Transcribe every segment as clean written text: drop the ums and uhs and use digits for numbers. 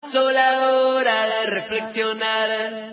Pasó la hora de reflexionar,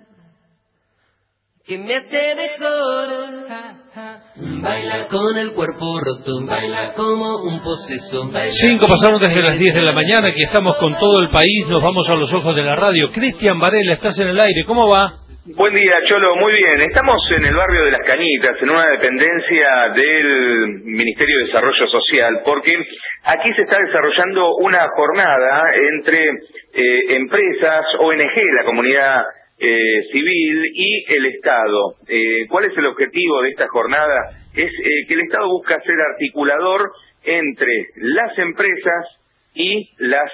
que me hace mejor bailar con el cuerpo roto, bailar como un poseso. 5 pasaron desde las 10 de la mañana, aquí estamos con todo el país, nos vamos a los ojos de la radio. Cristian Varela, estás en el aire, ¿cómo va? Buen día, Cholo, muy bien. Estamos en el barrio de Las Cañitas, en una dependencia del Ministerio de Desarrollo Social, porque aquí se está desarrollando una jornada entre empresas, ONG, la comunidad civil y el Estado. ¿Cuál es el objetivo de esta jornada? Es que el Estado busca ser articulador entre las empresas y las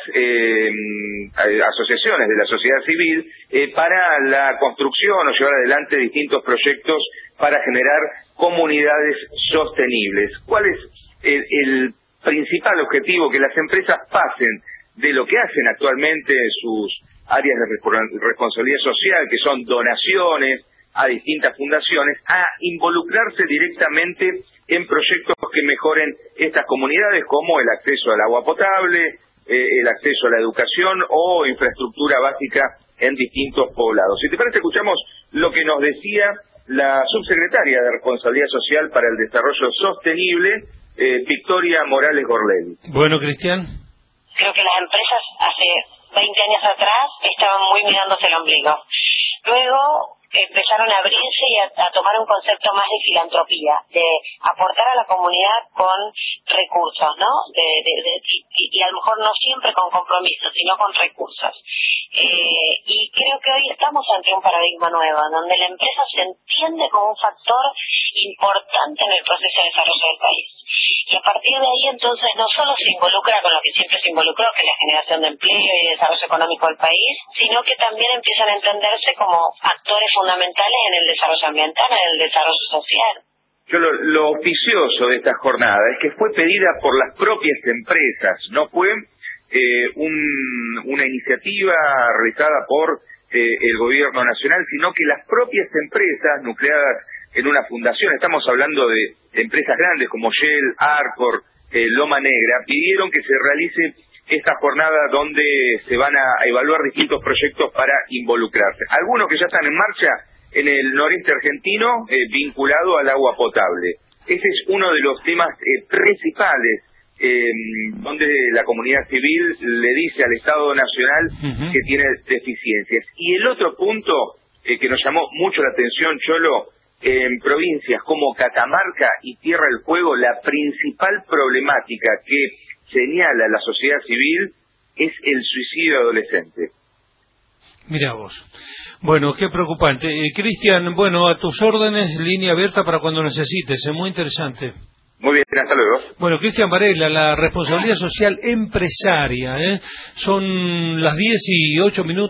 asociaciones de la sociedad civil para la construcción o llevar adelante distintos proyectos para generar comunidades sostenibles. ¿Cuál es el principal objetivo? Que las empresas pasen de lo que hacen actualmente en sus áreas de responsabilidad social, que son donaciones a distintas fundaciones, a involucrarse directamente en proyectos que mejoren estas comunidades, como el acceso al agua potable, el acceso a la educación o infraestructura básica en distintos poblados. Si te parece, escuchamos lo que nos decía la subsecretaria de Responsabilidad Social para el Desarrollo Sostenible, Victoria Morales Gorlelli. Bueno, Cristian. Creo que las empresas hace 20 años atrás estaban muy mirándose el ombligo. Luego empezaron a abrirse y a tomar un concepto más de filantropía, de aportar a la comunidad con recursos, ¿no? Y a lo mejor no siempre con compromisos, sino con recursos. Y creo que hoy estamos ante un paradigma nuevo, donde la empresa se entiende como un factor importante en el proceso de desarrollo del país. Y a partir de ahí, entonces, no solo se involucra con lo que siempre se involucró, que es la generación de empleo y desarrollo económico del país, sino que también empiezan a entenderse como actores fundamentales en el desarrollo ambiental, en el desarrollo social. Lo oficioso de esta jornada es que fue pedida por las propias empresas, no fue una iniciativa realizada por el gobierno nacional, sino que las propias empresas nucleadas en una fundación, estamos hablando de empresas grandes como Shell, Arcor, Loma Negra, pidieron que se realice esta jornada donde se van a evaluar distintos proyectos para involucrarse. Algunos que ya están en marcha en el noreste argentino, vinculado al agua potable. Ese es uno de los temas principales, donde la comunidad civil le dice al Estado Nacional que tiene deficiencias. Y el otro punto que nos llamó mucho la atención, Cholo, en provincias como Catamarca y Tierra del Fuego, la principal problemática que señala la sociedad civil es el suicidio adolescente. Mirá vos. Bueno, qué preocupante. Cristian, bueno, a tus órdenes, línea abierta para cuando necesites, es muy interesante. Muy bien, hasta luego. Bueno, Cristian Varela, la responsabilidad social empresaria, Son las 10:08.